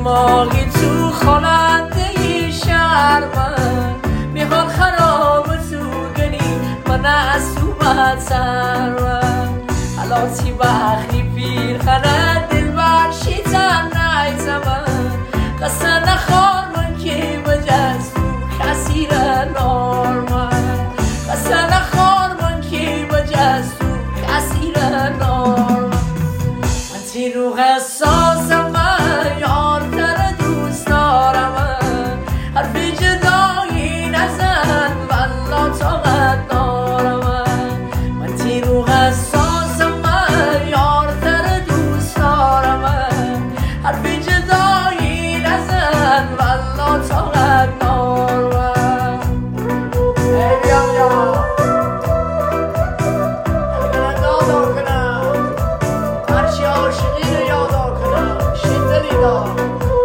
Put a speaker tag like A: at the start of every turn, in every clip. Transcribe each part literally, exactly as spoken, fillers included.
A: دماغی تو خواننده شهر من میخواد خراب تو گلی من از تو بدتر من حالاتی بخری پیر خرد دل برشی تن نیتم من قصه نخوار من که بجز تو کسی را نار من قصه نخوار من که بجز تو کسی را نار من من تیروغ حساسم من یارتر دوست دارم من حرفی جدایی نزن والله طاقت دارم من من تیروغ حساسم من یارتر دوست دارم من حرفی جدایی نزن والله طاقت دارم ای بیام یا اگر دادا کنم هرچی عاشقی رو یادا کنم شدلی دار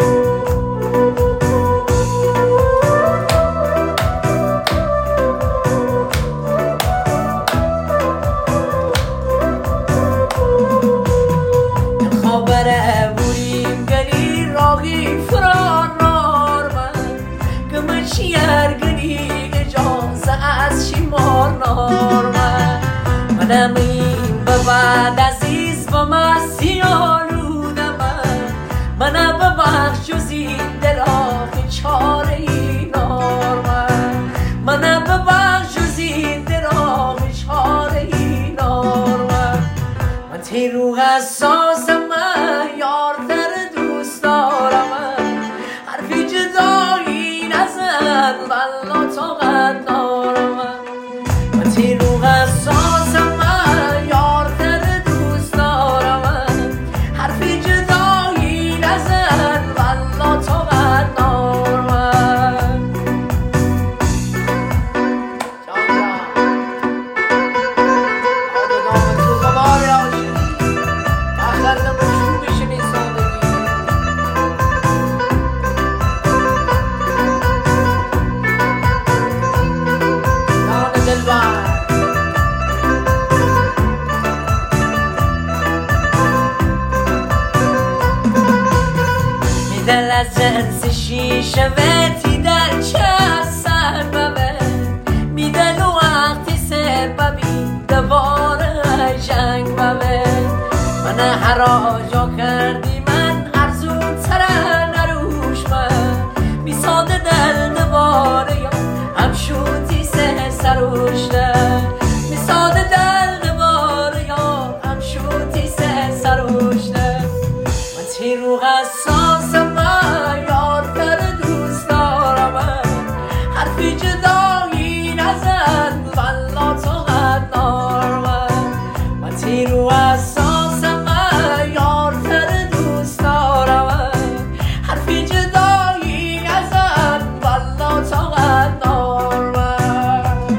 A: خبره بوریم گلی راقی فرار نار من گمشی ارگلی اجازه از شیمار نار من منم این به بعد عزیز با مستی آلوده من منم به وقت جز این دلاغ چاره ای نار من منم به وقت جز این دلاغ چاره ای نار من من تیروغ حساسم من یارتر دوست دارم من حرفی جدایی نزن والله طاقت دارم من من تیروغ حساسم من یارتر دوست دارم من حرفی جدایی نزن والله طاقت دارم من جان جان تو قمار عاشقی آخر نمشون بشنی سادگی جان دلبر میدل از جنس شیشه ویتی در چه سر ببه میدل و وقتی سر ببی دواره جنگ ببه من هر آجا کردی من ارزون تره نروش من بی ساده دل دواره یا هم شوتی سه سروشته بی ساده دل دواره یا هم شوتی سه سروشته من تیروغ حساسم من یارتر دوست دارم من حرفی جدایی نزن والله طاقت دارم من من تیروغ حساسم من یارتر دوست دارم من حرفی جدایی نزن والله طاقت دارم من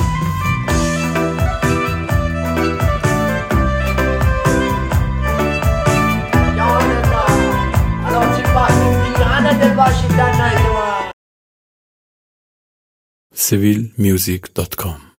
A: یارم من حالاتی بخری پیرهن دل باشید در نیدم
B: سیویل میوزیک دات کام